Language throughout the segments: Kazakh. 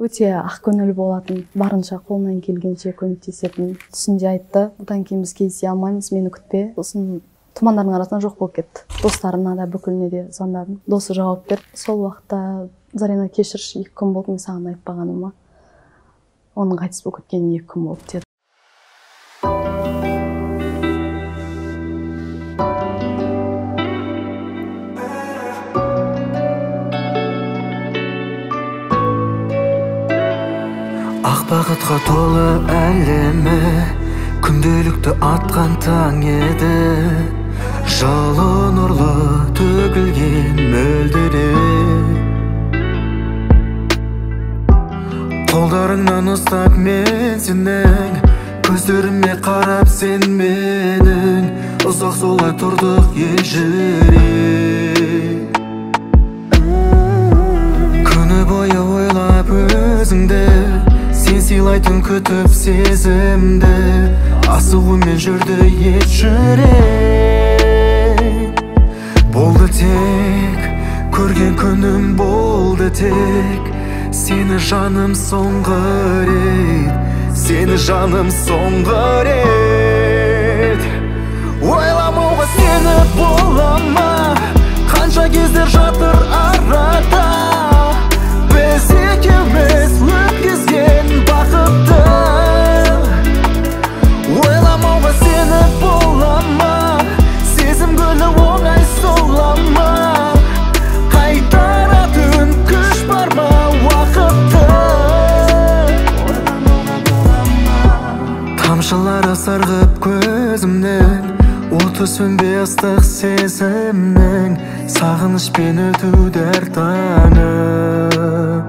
Өте ақ көңіл болатын, барынша қолынан келгенше көмектесетін түсінде айтты. Бұдан кейін біз кездесе алмаймыз, мені күтпе. Сосын тұмандардың арасынан жоқ болып кетті. Достарына да бүкіліне де звондадым. Досы жауап берді. Сол уақытта Зарина, кешірші, 2 күн болды, мен саған айтпағаныма. Оның қайтыс болып кеткеніне 2 күн болды деді. Ақ бақытқа толы әлемі, күнделікті атқан таң еді. Жылы нұрлы төгілген мөлдіреп, қолдарыңнан ұстап мен сенің, көздеріме қарап сен менің. Ұзақ солай тұрдық елжіреп, күні бойы ойлап өзіңді, сен сыйлайтын күтіп сезімді. Асығумен жүрді ет жүрек, болды тек көрген күнім, болды тек сені жаным соңғы рет, сені жаным соңғы рет. Ойламауға сені бола ма, қанша кездер жатыр арада, біз екеуміз өткізген бақытты. Ойламауға сені бола ма, сезім гүлі оңай сола ма, қайтаратын күш бар ма уақытты. Тамшылары сырғып көзімнен, оты сөнбей ыстық сезімнің, сағынышпен өтуді таңып.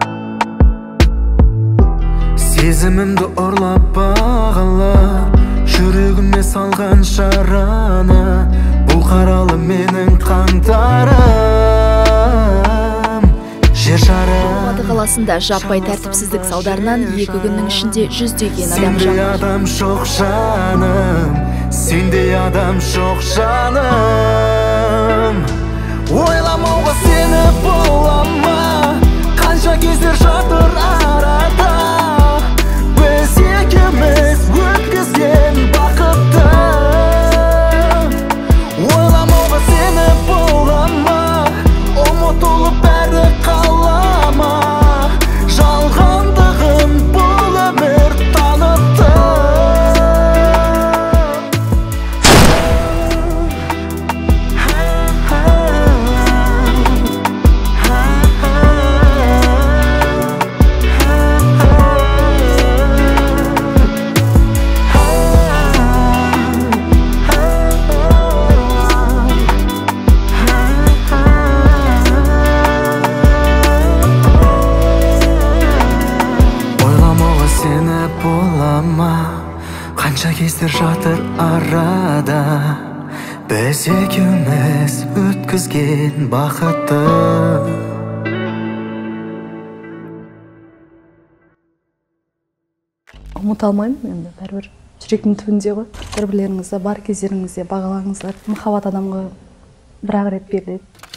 Сезімімді ұрлап бағалап, жүрегіме салған шараны, бұл қаралы менің қаңтарым. Жер шары Алматы қаласында жаппай тәртіпсіздік салдарынан 2 күннің ішінде 100-деген адам Сенде адам жоқ жаным, сенде адам жоқ жаным. Ойламауға сені бола ма, қанша кездер жатыр арада, біз екеуміз өткізген бақытты. Ойламауға сені бола ма, ұмытылып бәрі қала ма, жалғандығын бұл өмір танытты. Қанша кездер жатыр арада, біз екеуміз өткізген бақытты. Ұмыта алмаймын енді, бәрібір жүректің түбінде ғой. Бір-бірлеріңізді бар кездеріңізде бағалаңыздар. Махаббат адамға бір-ақ рет беріледі.